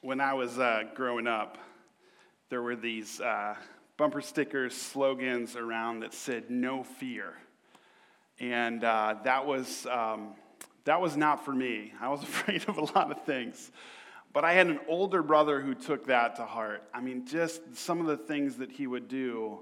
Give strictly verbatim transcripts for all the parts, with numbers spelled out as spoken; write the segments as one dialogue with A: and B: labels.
A: when I was uh, growing up, there were these uh, bumper stickers, slogans around that said "No fear," and uh, that was um, that was not for me. I was afraid of a lot of things, but I had an older brother who took that to heart. I mean, just some of the things that he would do.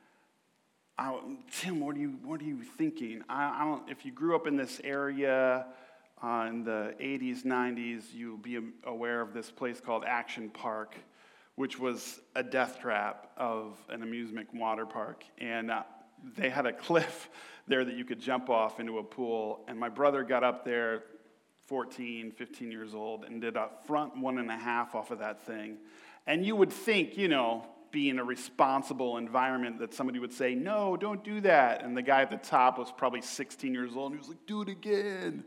A: I, Tim, what are you what are you thinking? I, I don't. If you grew up in this area. Uh, in the eighties, nineties, you'll be aware of this place called Action Park, which was a death trap of an amusement water park. And uh, they had a cliff there that you could jump off into a pool. And my brother got up there, fourteen, fifteen years old, and did a front one and a half off of that thing. And you would think, you know, being a responsible environment, that somebody would say, no, don't do that. And the guy at the top was probably sixteen years old, and he was like, do it again.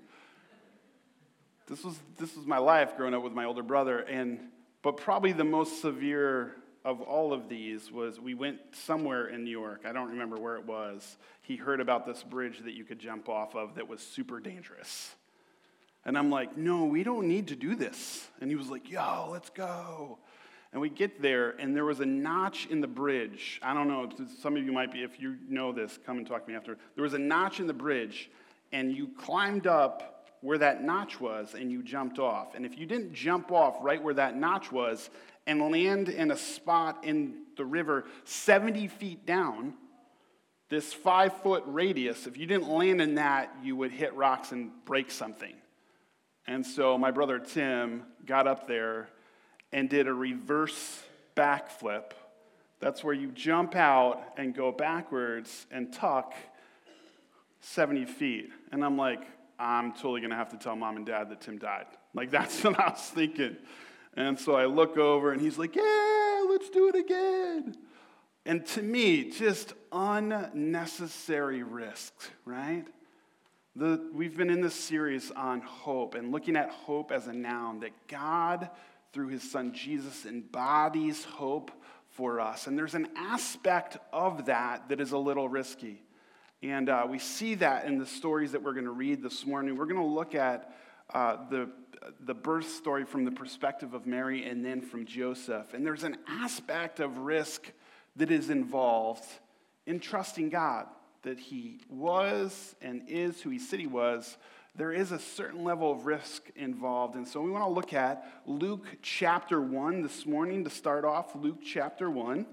A: This was this was my life growing up with my older brother, and but probably the most severe of all of these was we went somewhere in New York. I don't remember where it was. He heard about this bridge that you could jump off of that was super dangerous. And I'm like, no, we don't need to do this. And he was like, yo, let's go. And we get there, and there was a notch in the bridge. I don't know, some of you might be, if you know this, come and talk to me after. There was a notch in the bridge, and you climbed up where that notch was, and you jumped off. And if you didn't jump off right where that notch was and land in a spot in the river seventy feet down, this five-foot radius, if you didn't land in that, you would hit rocks and break something. And so my brother Tim got up there and did a reverse backflip. That's where you jump out and go backwards and tuck seventy feet. And I'm like, I'm totally going to have to tell mom and dad that Tim died. Like, that's what I was thinking. And so I look over, and he's like, yeah, let's do it again. And to me, just unnecessary risks, right? The, we've been in this series on hope and looking at hope as a noun, that God, through his son Jesus, embodies hope for us. And there's an aspect of that that is a little risky. And uh, we see that in the stories that we're going to read this morning. We're going to look at uh, the, the birth story from the perspective of Mary and then from Joseph. And there's an aspect of risk that is involved in trusting God, that he was and is who he said he was. There is a certain level of risk involved. And so we want to look at Luke chapter one this morning to start off. Luke chapter one.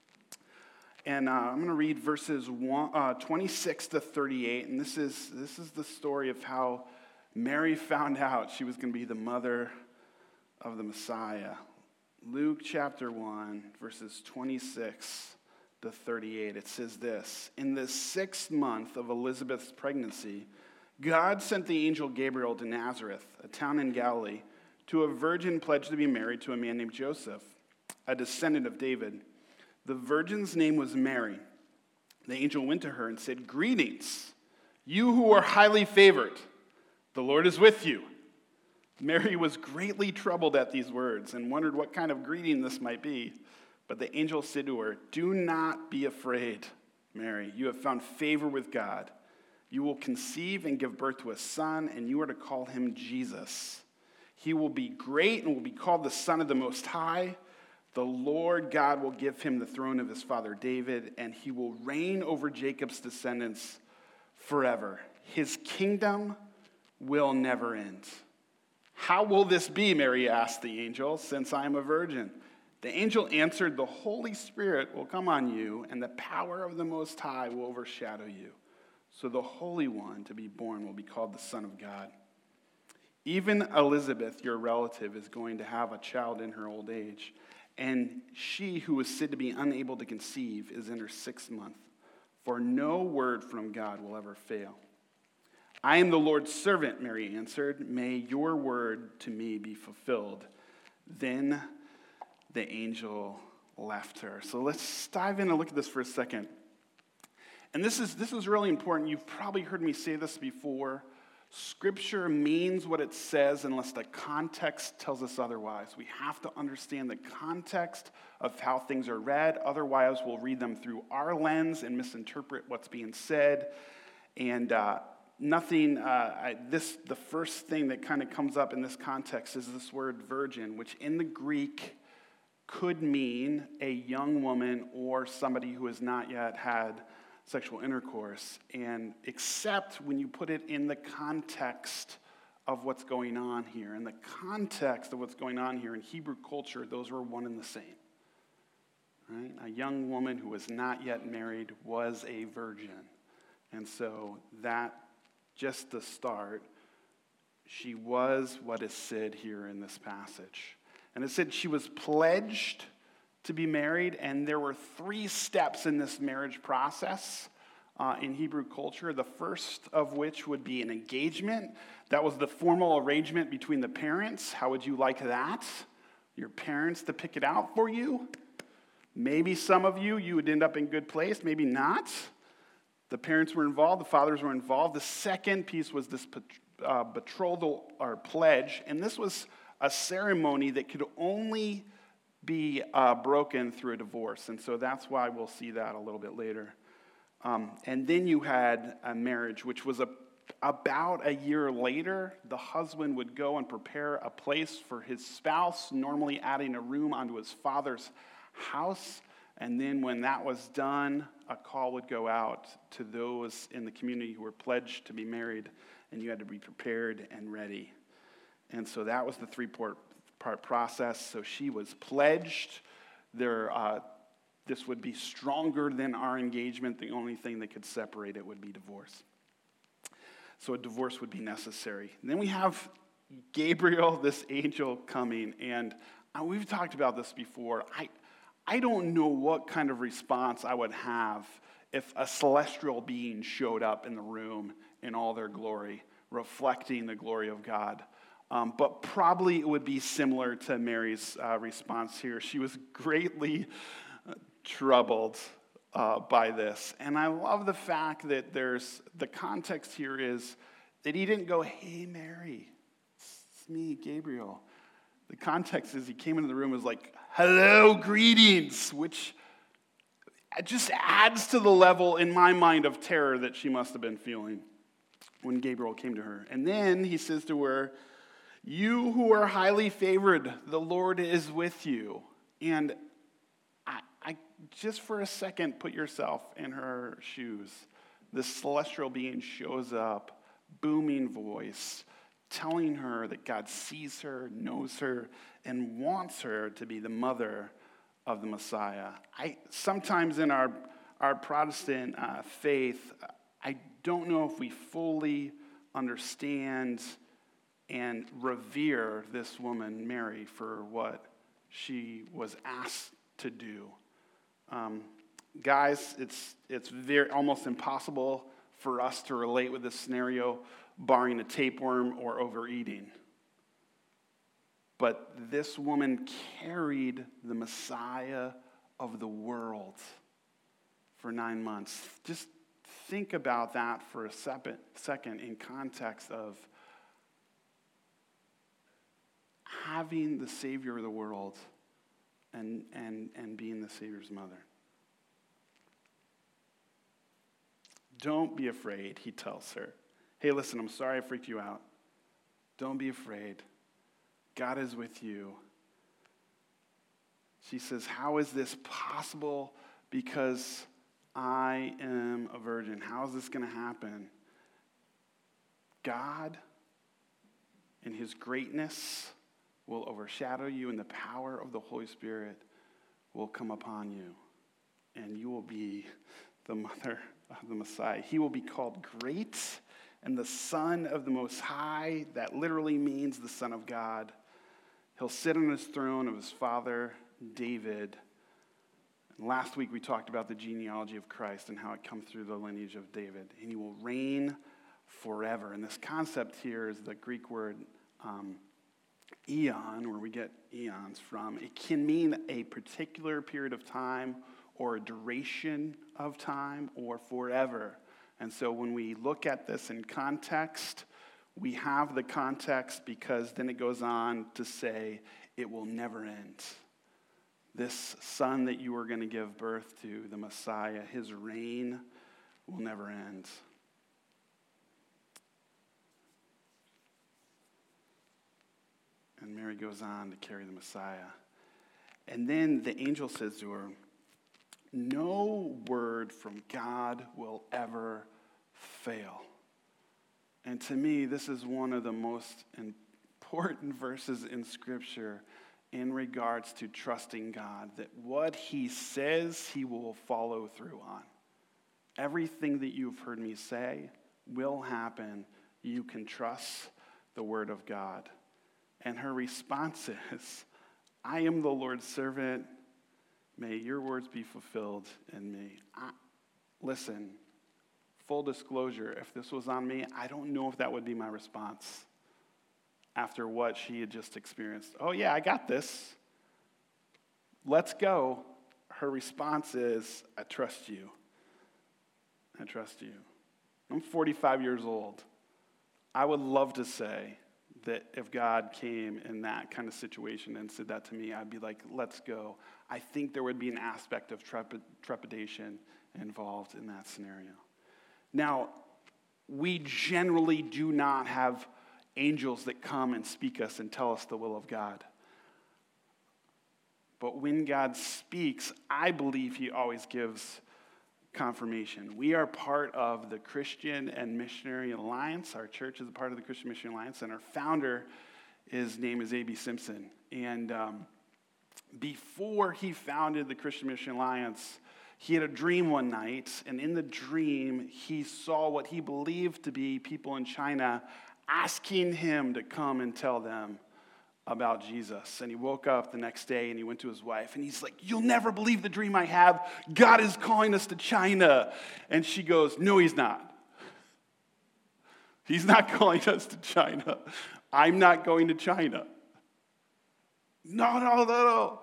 A: And uh, I'm going to read verses one, uh, twenty-six to thirty-eight, and this is this is the story of how Mary found out she was going to be the mother of the Messiah. Luke chapter one, verses twenty-six to thirty-eight. It says this: in the sixth month of Elizabeth's pregnancy, God sent the angel Gabriel to Nazareth, a town in Galilee, to a virgin pledged to be married to a man named Joseph, a descendant of David. The virgin's name was Mary. The angel went to her and said, greetings, you who are highly favored. The Lord is with you. Mary was greatly troubled at these words and wondered what kind of greeting this might be. But the angel said to her, do not be afraid, Mary. You have found favor with God. You will conceive and give birth to a son, and you are to call him Jesus. He will be great and will be called the Son of the Most High. The Lord God will give him the throne of his father David, and he will reign over Jacob's descendants forever. His kingdom will never end. How will this be, Mary asked the angel, since I am a virgin? The angel answered, the Holy Spirit will come on you, and the power of the Most High will overshadow you. So the Holy One to be born will be called the Son of God. Even Elizabeth, your relative, is going to have a child in her old age. And she who was said to be unable to conceive is in her sixth month, for no word from God will ever fail. I am the Lord's servant, Mary answered. May your word to me be fulfilled. Then the angel left her. So let's dive in and look at this for a second. And this is this is really important. You've probably heard me say this before. Scripture means what it says unless the context tells us otherwise. We have to understand the context of how things are read. Otherwise, we'll read them through our lens and misinterpret what's being said. And uh, nothing, uh, I, this, the first thing that kind of comes up in this context is this word virgin, which in the Greek could mean a young woman or somebody who has not yet had sexual intercourse. And except when you put it in the context of what's going on here. In the context of what's going on here in Hebrew culture, those were one and the same. Right? A young woman who was not yet married was a virgin. And so that, just the start, she was what is said here in this passage. And it said she was pledged to be married, and there were three steps in this marriage process uh, in Hebrew culture, the first of which would be an engagement. That was the formal arrangement between the parents. How would you like that? Your parents to pick it out for you? Maybe some of you, you would end up in good place, maybe not. The parents were involved, the fathers were involved. The second piece was this uh, betrothal or pledge, and this was a ceremony that could only be uh, broken through a divorce, and so that's why we'll see that a little bit later. Um, and then you had a marriage, which was a, about a year later. The husband would go and prepare a place for his spouse, normally adding a room onto his father's house. And then when that was done, a call would go out to those in the community who were pledged to be married, and you had to be prepared and ready. And so that was the three-part part process. So she was pledged. There, uh, this would be stronger than our engagement. The only thing that could separate it would be divorce. So a divorce would be necessary. And then we have Gabriel, this angel, coming. And uh, we've talked about this before. I, I don't know what kind of response I would have if a celestial being showed up in the room in all their glory, reflecting the glory of God. Um, but probably it would be similar to Mary's uh, response here. She was greatly troubled uh, by this. And I love the fact that there's, the context here is that he didn't go, "Hey, Mary, it's me, Gabriel." The context is he came into the room and was like, "Hello, greetings," which just adds to the level in my mind of terror that she must have been feeling when Gabriel came to her. And then he says to her, "You who are highly favored, the Lord is with you." And I, I just for a second put yourself in her shoes. This celestial being shows up, booming voice, telling her that God sees her, knows her, and wants her to be the mother of the Messiah. I sometimes in our, our Protestant uh, faith, I don't know if we fully understand and revere this woman, Mary, for what she was asked to do. Um, guys, it's it's very almost impossible for us to relate with this scenario, barring a tapeworm or overeating. But this woman carried the Messiah of the world for nine months. Just think about that for a second in context of having the Savior of the world and, and, and being the Savior's mother. "Don't be afraid," he tells her. "Hey, listen, I'm sorry I freaked you out. Don't be afraid. God is with you." She says, "How is this possible? Because I am a virgin. How is this going to happen?" God, in his greatness, will overshadow you, and the power of the Holy Spirit will come upon you, and you will be the mother of the Messiah. He will be called Great and the Son of the Most High. That literally means the Son of God. He'll sit on his throne of his father, David. And last week we talked about the genealogy of Christ and how it comes through the lineage of David. And he will reign forever. And this concept here is the Greek word um, eon, where we get eons from. It can mean a particular period of time or a duration of time or forever. And so when we look at this in context, we have the context because then it goes on to say it will never end. This son that you are going to give birth to, the Messiah, his reign will never end. And Mary goes on to carry the Messiah. And then the angel says to her, no word from God will ever fail. And to me, this is one of the most important verses in Scripture in regards to trusting God, that what he says, he will follow through on. Everything that you've heard me say will happen. You can trust the word of God. And her response is, I am the Lord's servant. May your words be fulfilled in me. I, listen, full disclosure, if this was on me, I don't know if that would be my response after what she had just experienced. Oh yeah, I got this. Let's go. Her response is, I trust you. I trust you. I'm forty-five years old. I would love to say that if God came in that kind of situation and said that to me, I'd be like, let's go. I think there would be an aspect of trepid- trepidation involved in that scenario. Now, we generally do not have angels that come and speak us and tell us the will of God. But when God speaks, I believe he always gives confirmation. We are part of the Christian and Missionary Alliance. Our church is a part of the Christian Missionary Alliance, and our founder, his name is A B Simpson. And um, before he founded the Christian Missionary Alliance, he had a dream one night, and in the dream, he saw what he believed to be people in China asking him to come and tell them about Jesus. And he woke up the next day and he went to his wife and he's like, you'll never believe the dream I have. God is calling us to China. And she goes, no, he's not. He's not calling us to China. I'm not going to China. No, no, no, no.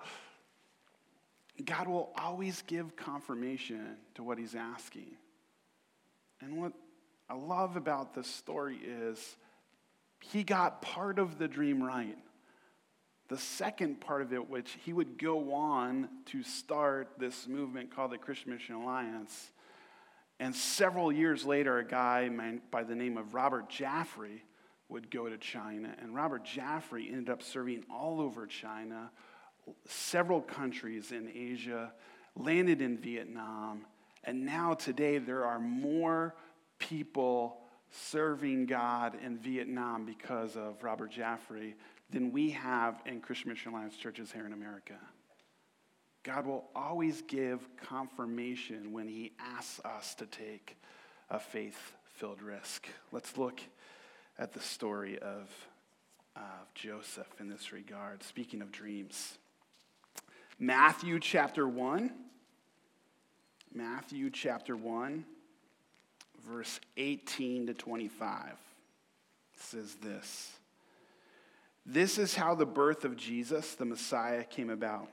A: God will always give confirmation to what he's asking. And what I love about this story is he got part of the dream right. The second part of it, which he would go on to start this movement called the Christian Mission Alliance. And several years later, a guy by the name of Robert Jaffray would go to China. And Robert Jaffray ended up serving all over China, several countries in Asia, landed in Vietnam. And now today there are more people serving God in Vietnam because of Robert Jaffray than we have in Christian Mission Alliance churches here in America. God will always give confirmation when he asks us to take a faith-filled risk. Let's look at the story of, of Joseph in this regard. Speaking of dreams. Matthew chapter one. Matthew chapter one. Verse eighteen to twenty-five says this. This is how the birth of Jesus, the Messiah, came about.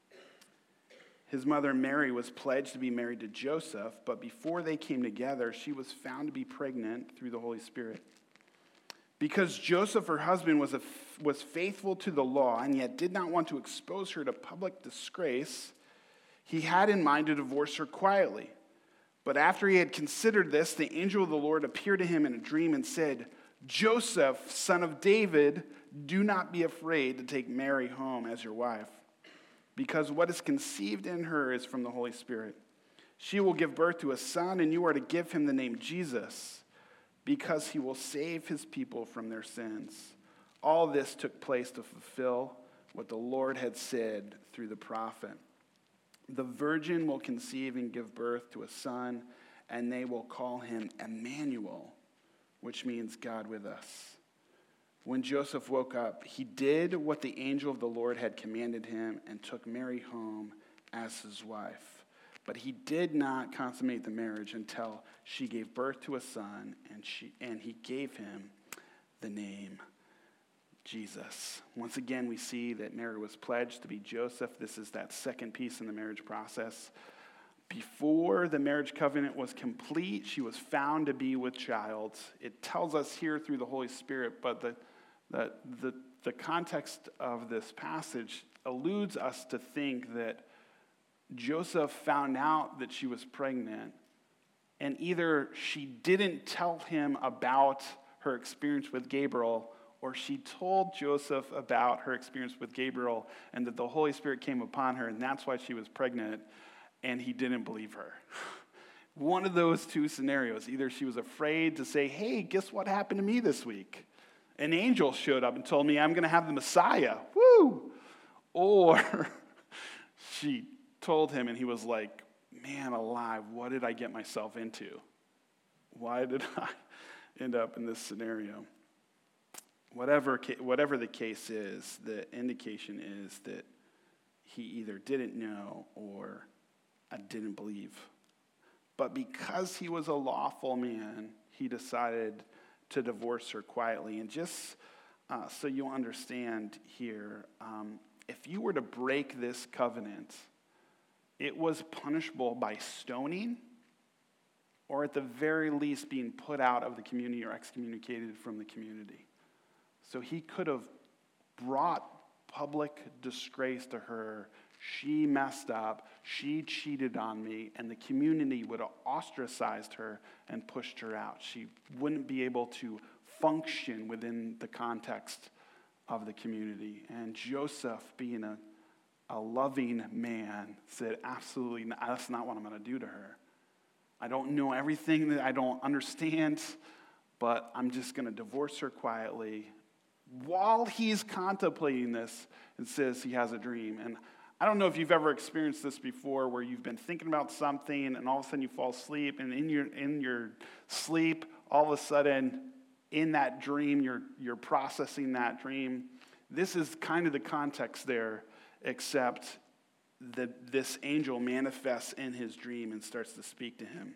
A: His mother Mary was pledged to be married to Joseph, but before they came together, she was found to be pregnant through the Holy Spirit. Because Joseph, her husband, was, a, was faithful to the law and yet did not want to expose her to public disgrace, he had in mind to divorce her quietly. But after he had considered this, the angel of the Lord appeared to him in a dream and said, Joseph, son of David, do not be afraid to take Mary home as your wife, because what is conceived in her is from the Holy Spirit. She will give birth to a son, and you are to give him the name Jesus, because he will save his people from their sins. All this took place to fulfill what the Lord had said through the prophet. The virgin will conceive and give birth to a son, and they will call him Emmanuel, which means God with us. When Joseph woke up, he did what the angel of the Lord had commanded him and took Mary home as his wife. But he did not consummate the marriage until she gave birth to a son, and she and he gave him the name Jesus. Once again, we see that Mary was pledged to be Joseph. This is that second piece in the marriage process. Before the marriage covenant was complete, she was found to be with child. It tells us here through the Holy Spirit, but the, the, the, the context of this passage alludes us to think that Joseph found out that she was pregnant, and either she didn't tell him about her experience with Gabriel, or she told Joseph about her experience with Gabriel and that the Holy Spirit came upon her, and that's why she was pregnant, and he didn't believe her. One of those two scenarios. Either she was afraid to say, hey, guess what happened to me this week? An angel showed up and told me I'm going to have the Messiah. Woo! Or she told him, and he was like, man alive, what did I get myself into? Why did I end up in this scenario? Whatever, whatever the case is, the indication is that he either didn't know or I didn't believe. But because he was a lawful man, he decided to divorce her quietly. And just uh, so you understand here, um, if you were to break this covenant, it was punishable by stoning, or at the very least being put out of the community or excommunicated from the community. So he could have brought public disgrace to her. She messed up, she cheated on me, and the community would have ostracized her and pushed her out. She wouldn't be able to function within the context of the community. And Joseph, being a A loving man, said, absolutely not, that's not what I'm going to do to her. I don't know everything, that I don't understand, but I'm just going to divorce her quietly. While he's contemplating this, it says he has a dream. And I don't know if you've ever experienced this before, where you've been thinking about something and all of a sudden you fall asleep, and in your in your sleep, all of a sudden in that dream, you're you're processing that dream. This is kind of the context there, except that this angel manifests in his dream and starts to speak to him.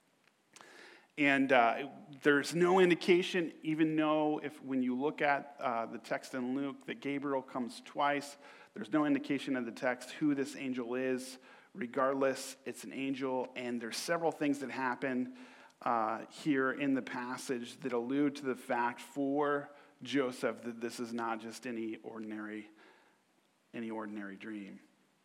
A: And uh, there's no indication, even though if when you look at uh, the text in Luke, that Gabriel comes twice, there's no indication in the text who this angel is. Regardless, it's an angel, and there's several things that happen uh, here in the passage that allude to the fact for Joseph that this is not just any ordinary, any ordinary dream.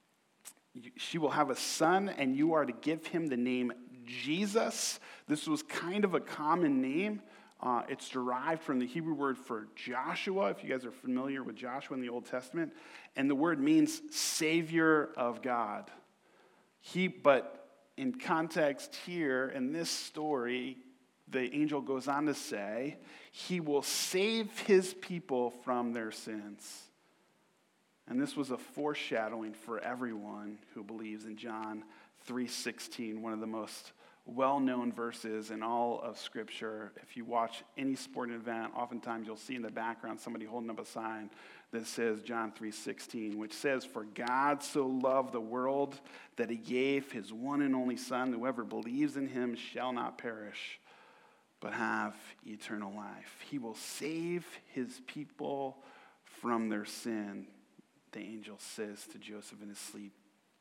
A: She will have a son, and you are to give him the name Jesus. This was kind of a common name. Uh, it's derived from the Hebrew word for Joshua, if you guys are familiar with Joshua in the Old Testament. And the word means Savior of God. He, but in context here, in this story, the angel goes on to say, he will save his people from their sins. And this was a foreshadowing for everyone who believes in John three sixteen, one of the most well-known verses in all of Scripture. If you watch any sporting event, oftentimes you'll see in the background somebody holding up a sign that says John three sixteen, which says, "For God so loved the world that he gave his one and only Son. Whoever believes in him shall not perish, but have eternal life." He will save his people from their sin, the angel says to Joseph in his sleep.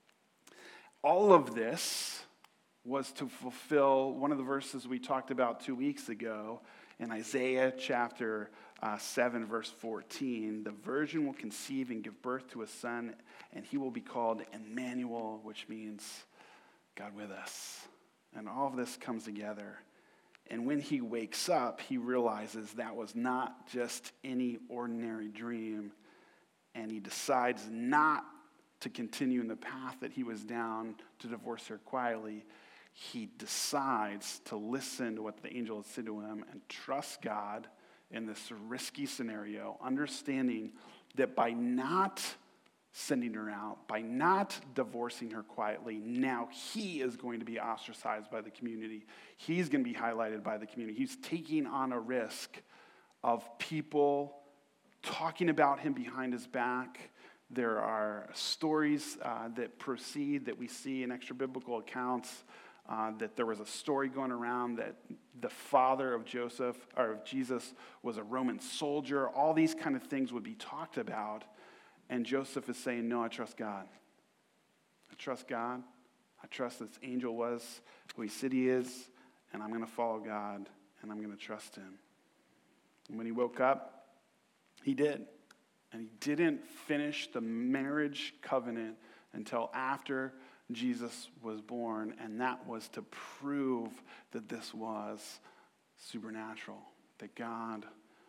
A: All of this was to fulfill one of the verses we talked about two weeks ago in Isaiah chapter uh, seven, verse fourteen. The virgin will conceive and give birth to a son, and he will be called Emmanuel, which means God with us. And all of this comes together. And when he wakes up, he realizes that was not just any ordinary dream. And he decides not to continue in the path that he was down to divorce her quietly. He decides to listen to what the angel had said to him and trust God in this risky scenario, understanding that by not sending her out, by not divorcing her quietly, now he is going to be ostracized by the community. He's going to be highlighted by the community. He's taking on a risk of people talking about him behind his back. There are stories uh, that proceed that we see in extra biblical accounts uh, that there was a story going around that the father of Joseph or of Jesus was a Roman soldier. All these kind of things would be talked about, and Joseph is saying, "No, I trust God. I trust God. I trust this angel was who he said he is, and I'm going to follow God, and I'm going to trust him." And when he woke up, he did. And he didn't finish the marriage covenant until after Jesus was born. And that was to prove that this was supernatural, that God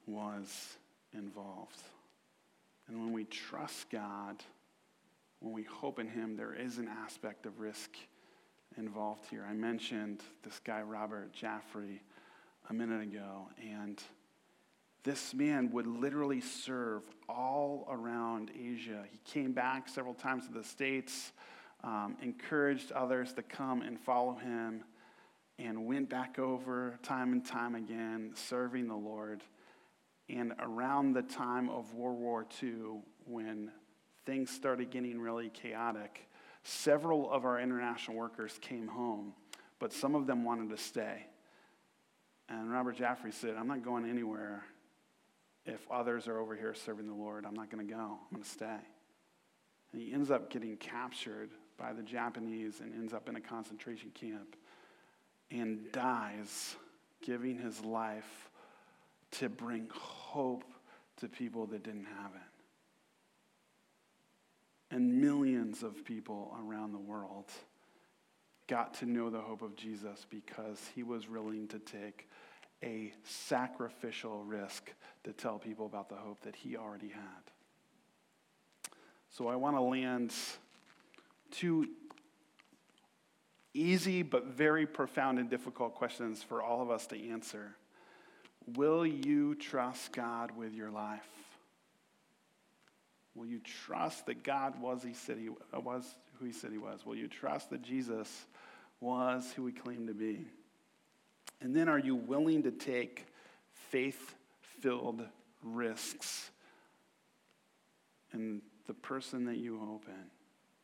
A: was involved. And when we trust God, when we hope in him, there is an aspect of risk involved here. I mentioned this guy, Robert Jaffray, a minute ago, and this man would literally serve all around Asia. He came back several times to the States, um, encouraged others to come and follow him, and went back over time and time again, serving the Lord. And around the time of World War Two, when things started getting really chaotic, several of our international workers came home, but some of them wanted to stay. And Robert Jaffray said, I'm not going anywhere. If others are over here serving the Lord, I'm not going to go. I'm going to stay. And he ends up getting captured by the Japanese and ends up in a concentration camp and dies, giving his life to bring hope to people that didn't have it. And millions of people around the world got to know the hope of Jesus because he was willing to take a sacrificial risk to tell people about the hope that he already had. So I want to land two easy but very profound and difficult questions for all of us to answer. Will you trust God with your life? Will you trust that God was, he said he was who he said he was? Will you trust that Jesus was who he claimed to be? And then are you willing to take faith-filled risks in the person that you hope in?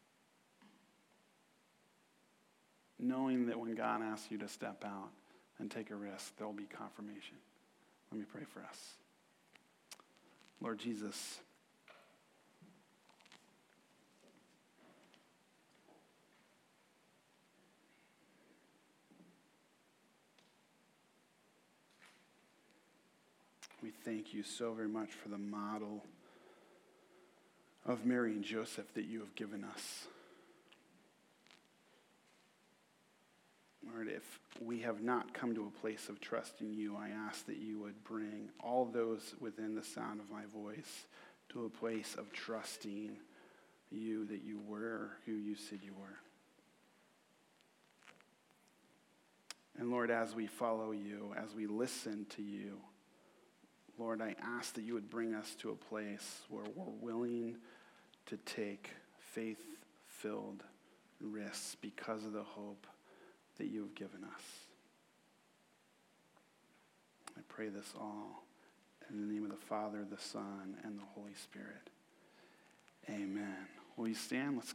A: Knowing that when God asks you to step out and take a risk, there will be confirmation. Let me pray for us. Lord Jesus, we thank you so very much for the model of Mary and Joseph that you have given us. Lord, if we have not come to a place of trust in you, I ask that you would bring all those within the sound of my voice to a place of trusting you, that you were who you said you were. And Lord, as we follow you, as we listen to you, Lord, I ask that you would bring us to a place where we're willing to take faith-filled risks because of the hope that you have given us. I pray this all in the name of the Father, the Son, and the Holy Spirit. Amen. Will you stand? Let's